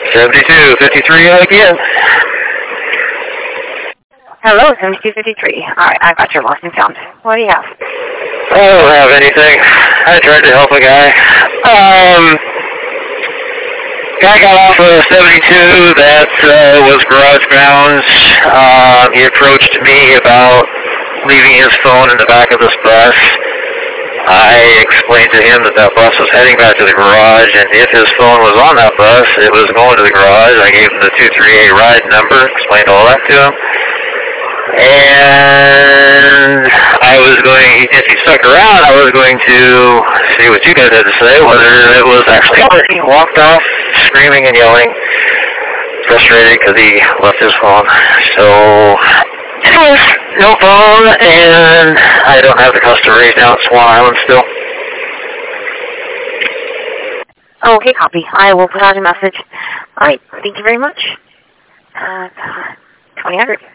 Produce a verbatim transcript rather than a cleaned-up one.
seventy-two fifty-three again. Hello, seventy-two fifty-three. All right, I got your lost and found. What do you have? I don't have anything. I tried to help a guy. Um, guy got off of seventy-two that uh, was garage bound. Um, he approached me about leaving his phone in the back of this bus. I explained to him that that bus was heading back to the garage, and if his phone was on that bus, it was going to the garage. I gave him the two three eight ride number, explained all that to him. And I was going, if he stuck around, I was going to see what you guys had to say, whether it was actually him. He walked off screaming and yelling, frustrated because he left his phone. So, anyways, no phone, and I don't have the customer rate down at Swan Island still. Okay, copy. I will put out a message. All right, thank you very much. Uh, twenty hundred.